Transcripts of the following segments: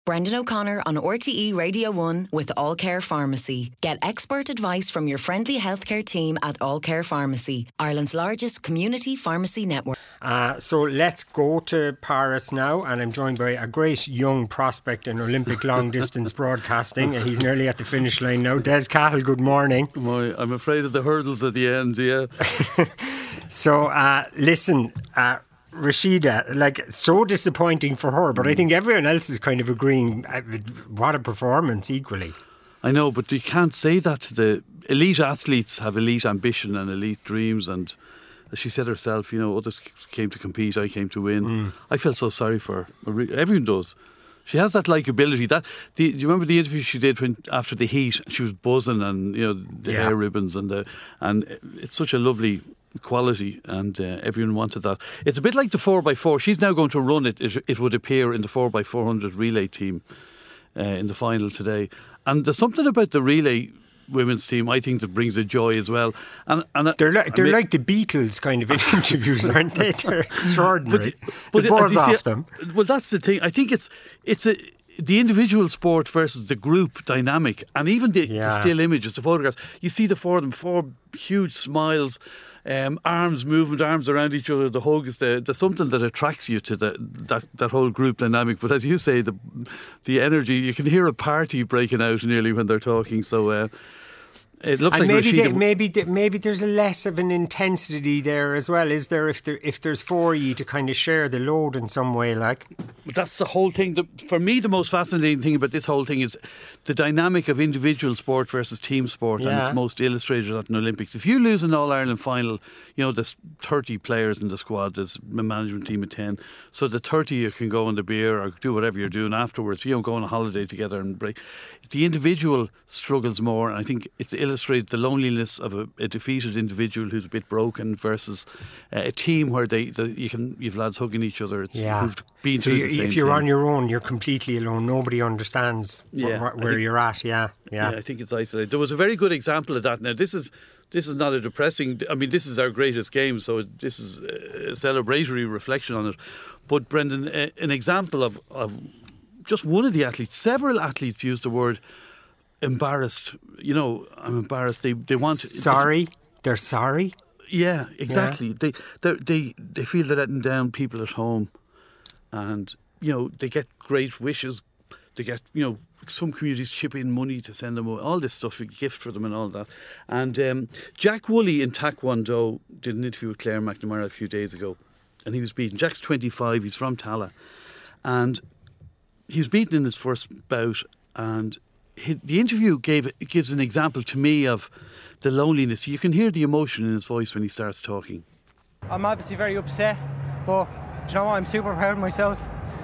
Brendan O'Connor on RTE Radio 1 with All Care Pharmacy. Get expert advice from your friendly healthcare team at All Care Pharmacy, Ireland's largest community pharmacy network. So let's go to Paris now, and I'm joined by a great young prospect in Olympic long distance broadcasting. He's nearly at the finish line now. Des Cahill, good morning. Good morning. I'm afraid of the hurdles at the end, yeah. So listen, Rashida, so disappointing for her, but I think everyone else is kind of agreeing what a performance equally. I know, but you can't say that to the elite athletes. Have elite ambition and elite dreams, and as she said herself, others came to compete, I came to win. I felt so sorry for her. Everyone does. She has that likeability. Do you remember the interview she did after the heat? She was buzzing, and the hair ribbons and it's such a lovely quality, and everyone wanted that. It's a bit like the 4x4. She's now going to run it. It would appear in the 4x400 relay team in the final today. And there's something about the relay women's team, I think, that brings a joy as well. And they're like the Beatles kind of interviews, aren't they? They're extraordinary. But the buzz off them. Well, that's the thing. I think it's the individual sport versus the group dynamic, and even the still images, the photographs. You see the four of them, four huge smiles, arms movement, arms around each other. The hug is there's something that attracts you to that whole group dynamic. But as you say, the energy, you can hear a party breaking out nearly when they're talking. So it looks and like maybe there's less of an intensity there as well. Is there if there's four of you to kind of share the load in some way, like? But that's the whole thing. For me, the most fascinating thing about this whole thing is the dynamic of individual sport versus team sport, and it's most illustrated at an Olympics. If you lose an All-Ireland final, there's 30 players in the squad, there's a management team of 10, so the 30 you can go on the beer or do whatever you're doing afterwards, go on a holiday together and break. The individual struggles more, and I think it's illustrated the loneliness of a defeated individual who's a bit broken versus a team where you've lads hugging each other. It's been through the same if you're thing. On your own, you're completely alone. Nobody understands where you're at. Yeah, I think it's isolated. There was a very good example of that. Now this is not a depressing. I mean, this is our greatest game, so this is a celebratory reflection on it. But Brendan, an example of just one of the athletes. Several athletes used the word embarrassed. I'm embarrassed. They want sorry. They're sorry. Yeah, exactly. Yeah. They feel they're letting down people at home, and they get great wishes. They get some communities chip in money to send them all this stuff, a gift for them and all that. And Jack Woolley in Taekwondo did an interview with Claire McNamara a few days ago, and he was beaten. Jack's 25. He's from Tala, and he was beaten in his first bout, and the interview gives an example to me of the loneliness. You can hear the emotion in his voice when he starts talking. I'm obviously very upset, but do you know what? I'm super proud of myself.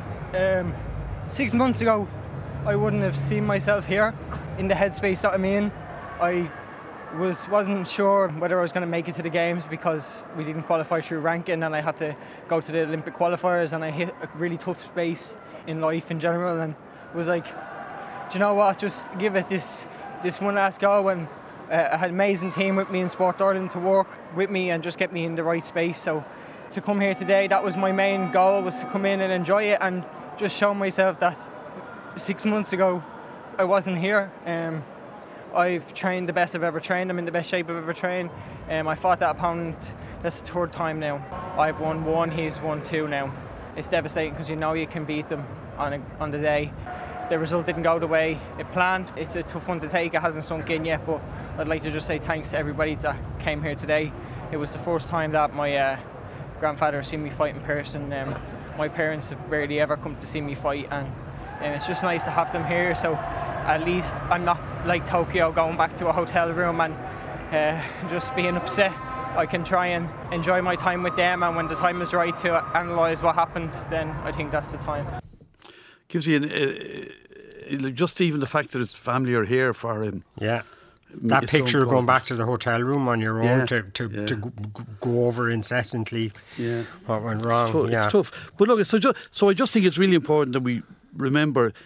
6 months ago, I wouldn't have seen myself here in the headspace that I'm in. I wasn't sure whether I was going to make it to the games because we didn't qualify through ranking, and I had to go to the Olympic qualifiers, and I hit a really tough space in life in general, and it was like, do you know what, just give it this one last go. And I had an amazing team with me in Sport Ireland to work with me and just get me in the right space. So to come here today, that was my main goal, was to come in and enjoy it and just show myself that 6 months ago I wasn't here. I've trained the best I've ever trained. I'm in the best shape I've ever trained. I fought that opponent, that's the third time now. I've won one, he's won two now. It's devastating because you can beat them on the day. The result didn't go the way it planned. It's a tough one to take. It hasn't sunk in yet, but I'd like to just say thanks to everybody that came here today. It was the first time that my grandfather seen me fight in person. My parents have barely ever come to see me fight, and it's just nice to have them here. So at least I'm not like Tokyo, going back to a hotel room and just being upset. I can try and enjoy my time with them, and when the time is right to analyse what happened, then I think that's the time. Gives you just even the fact that his family are here for him. Yeah. That picture going back to the hotel room on your own to go over incessantly what went wrong. It's tough. But look, so I just think it's really important that we remember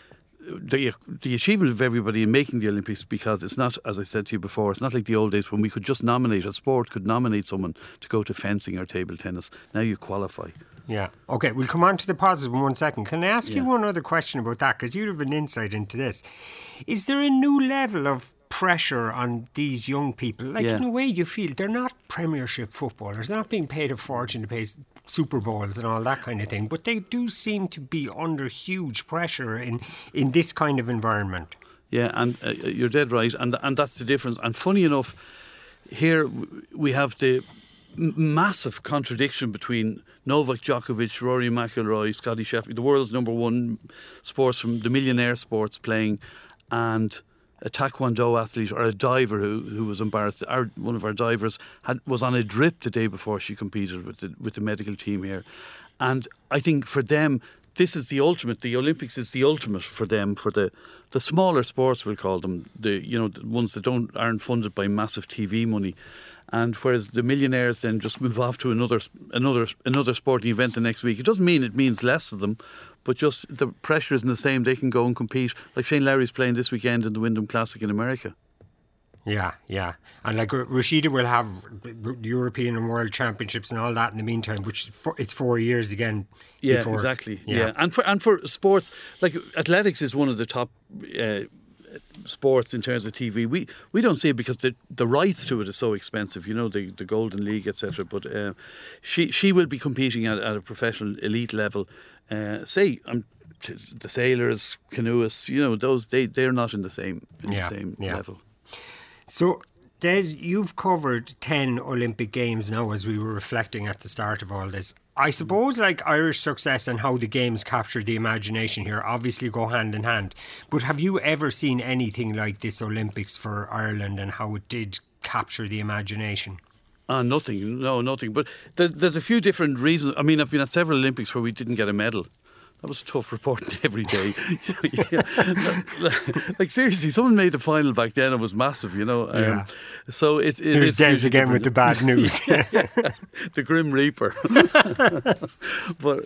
the achievement of everybody in making the Olympics, because it's not, as I said to you before, it's not like the old days when we could just nominate, a sport could nominate someone to go to fencing or table tennis. Now you qualify. Yeah. Okay, we'll come on to the positive in 1 second. Can I ask you one other question about that? Because you have an insight into this. Is there a new level of pressure on these young people? Like, in a way, you feel they're not Premiership footballers. They're not being paid a fortune to pay Super Bowls and all that kind of thing. But they do seem to be under huge pressure in this kind of environment. Yeah, and you're dead right. And that's the difference. And funny enough, here we have the massive contradiction between Novak Djokovic, Rory McIlroy, Scotty Scheffler, the world's number one sports from the millionaire sports playing, and a taekwondo athlete or a diver who was embarrassed. One of our divers was on a drip the day before she competed with the medical team here, and I think for them this is the ultimate. The Olympics is the ultimate for them, for the smaller sports, we'll call them, the ones that aren't funded by massive TV money. And whereas the millionaires then just move off to another sporting event the next week, it doesn't mean it means less of them, but just the pressure isn't the same. They can go and compete. Like Shane Lowry's playing this weekend in the Wyndham Classic in America. Yeah. And like Rashida will have European and World Championships and all that in the meantime, which it's 4 years again. Yeah, before. Exactly. Yeah. And for sports, like athletics is one of the top sports in terms of TV. We don't see it because the rights to it is so expensive, the Golden League, etc. But she will be competing at a professional elite level. The sailors, canoeists, those they're not in the same level. So, Des, you've covered 10 Olympic Games now, as we were reflecting at the start of all this. I suppose like Irish success and how the Games captured the imagination here obviously go hand in hand. But have you ever seen anything like this Olympics for Ireland and how it did capture the imagination? Nothing. No, nothing. But there's a few different reasons. I mean, I've been at several Olympics where we didn't get a medal. That was tough reporting every day. Like seriously, someone made the final back then. It was massive, So it is Des again with the bad news. The Grim Reaper. But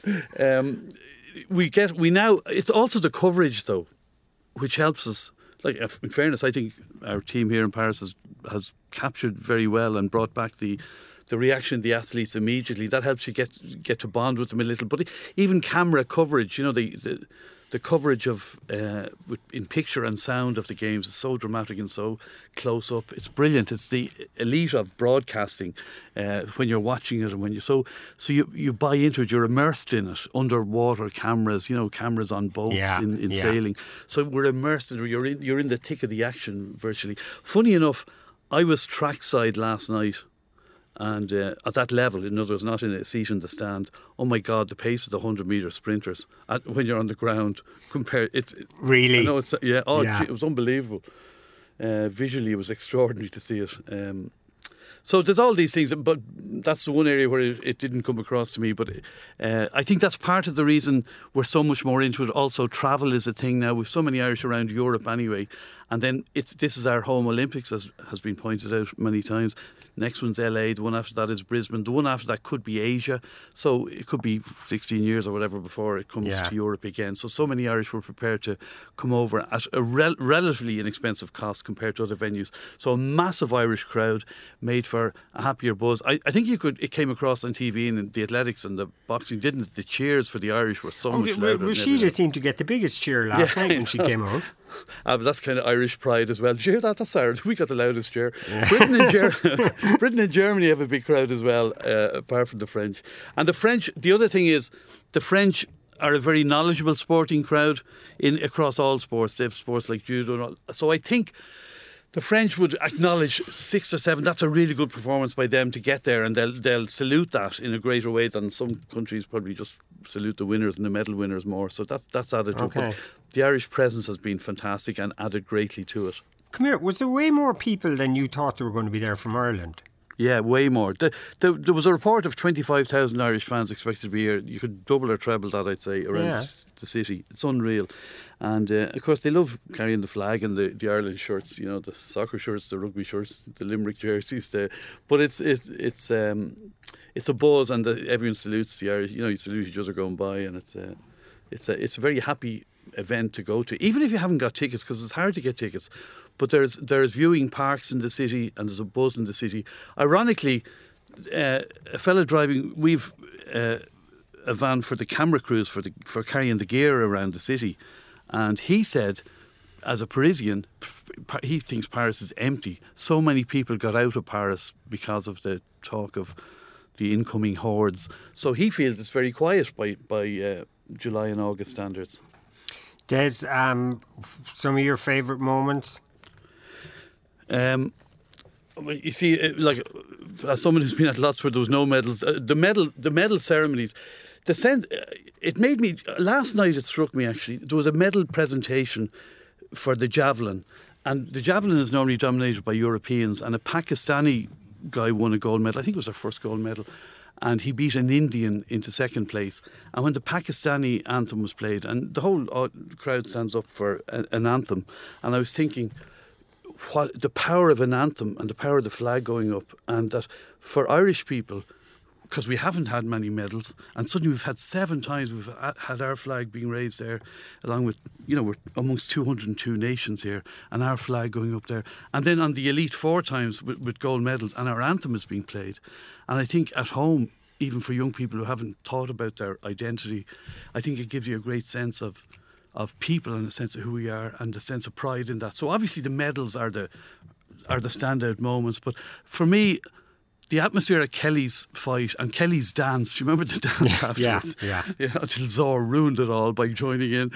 we now. It's also the coverage though, which helps us. Like in fairness, I think our team here in Paris has captured very well and brought back the reaction of the athletes immediately. That helps you get to bond with them a little. But even camera coverage, the coverage of in picture and sound of the games is so dramatic and so close up. It's brilliant. It's the elite of broadcasting when you're watching it, and when you buy into it. You're immersed in it. Underwater cameras, cameras on boats in sailing. So we're immersed in it. You're in the thick of the action virtually. Funny enough, I was trackside last night. And at that level, in other words, not in a seat in the stand, oh my God, the pace of the 100-metre sprinters when you're on the ground, really? I know it's, Gee, it was unbelievable. Visually, it was extraordinary to see it. So there's all these things, but that's the one area where it didn't come across to me. But I think that's part of the reason we're so much more into it. Also, travel is a thing now. We've so many Irish around Europe anyway. And then this is our home Olympics, as has been pointed out many times. Next one's LA, the one after that is Brisbane, the one after that could be Asia. So it could be 16 years or whatever before it comes to Europe again. So many Irish were prepared to come over at a relatively inexpensive cost compared to other venues. So a massive Irish crowd made for a happier buzz. I think it came across on TV and the athletics and the boxing, didn't it? The cheers for the Irish were so much louder. Rashida seemed to get the biggest cheer last night when she came out. But that's kind of Irish pride as well. Did you hear that? That's Ireland. We got the loudest cheer. Britain and Germany have a big crowd as well, apart from the French. And the other thing is, the French are a very knowledgeable sporting crowd across all sports. They have sports like judo and all. So I think the French would acknowledge 6 or 7. That's a really good performance by them to get there, and they'll salute that in a greater way than some countries probably just salute the winners and the medal winners more. So that's added to it. But the Irish presence has been fantastic and added greatly to it. Come here, was there way more people than you thought there were going to be there from Ireland? Yeah, way more. There was a report of 25,000 Irish fans expected to be here. You could double or treble that, I'd say, around the city. It's unreal. And of course, they love carrying the flag and the Ireland shirts, the soccer shirts, the rugby shirts, the Limerick jerseys. But it's a buzz, and everyone salutes the Irish. You salute each other going by, and it's a very happy event to go to, even if you haven't got tickets, because it's hard to get tickets. But there's viewing parks in the city, and there's a buzz in the city. Ironically, a fella driving, we've a van for the camera crews for carrying the gear around the city, and he said, as a Parisian, he thinks Paris is empty. So many people got out of Paris because of the talk of the incoming hordes. So he feels it's very quiet by July and August standards. Des, some of your favourite moments? You see, like, as someone who's been at lots where there was no medals, the medal ceremonies, it made me, last night it struck me actually, there was a medal presentation for the javelin, and the javelin is normally dominated by Europeans, and a Pakistani guy won a gold medal. I think it was their first gold medal, and he beat an Indian into second place. And when the Pakistani anthem was played, and the whole crowd stands up for an anthem, and I was thinking, what the power of an anthem and the power of the flag going up, and that for Irish people, because we haven't had many medals, and suddenly we've had 7 times we've had our flag being raised there, along with, we're amongst 202 nations here, and our flag going up there. And then on the elite 4 times with gold medals, and our anthem is being played. And I think at home, even for young people who haven't thought about their identity, I think it gives you a great sense of people and a sense of who we are, and a sense of pride in that. So obviously the medals are the standout moments, but for me, the atmosphere at Kelly's fight and Kelly's dance, do you remember the dance afterwards? Yeah. Until Zor ruined it all by joining in.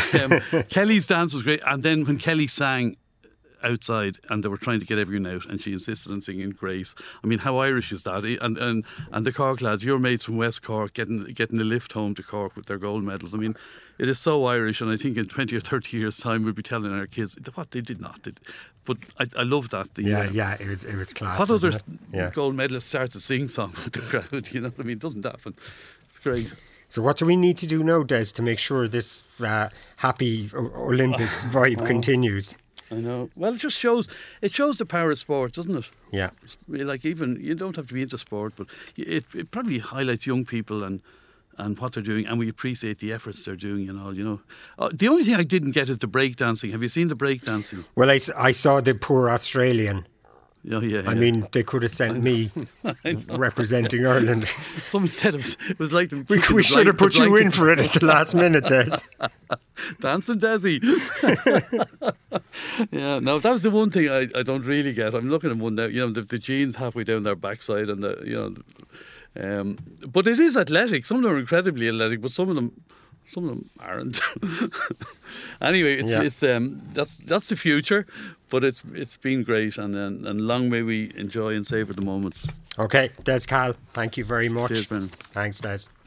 Kelly's dance was great. And then when Kelly sang outside and they were trying to get everyone out and she insisted on singing Grace. I mean, how Irish is that? And the Cork lads, your mates from West Cork, getting the lift home to Cork with their gold medals. I mean, it is so Irish, and I think in 20 or 30 years' time we'll be telling our kids what they did not. But I love that. It was class. What other gold medalist starts to sing songs with the crowd? You know what I mean? It doesn't happen. It's great. So what do we need to do now, Des, to make sure this happy Olympics vibe continues? I know. Well, it just shows the power of sport, doesn't it? Yeah. Like, even you don't have to be into sport, but it probably highlights young people and what they're doing, and we appreciate the efforts they're doing and all, the only thing I didn't get is the breakdancing. Have you seen the breakdancing? Well, I saw the poor Australian. Yeah. I mean, they could have sent me representing Ireland. Someone said it was like we should have put you in for it at the last minute, Des. Dancing Desi. Yeah, no, that was the one thing I don't really get. I'm looking at one now, the jeans halfway down their backside, and but it is athletic. Some of them are incredibly athletic, but some of them aren't. Anyway, it's that's the future, but it's been great, and long may we enjoy and savour the moments. Okay, Des Cahill, thank you very much. Cheers, Brendan. Thanks, Des.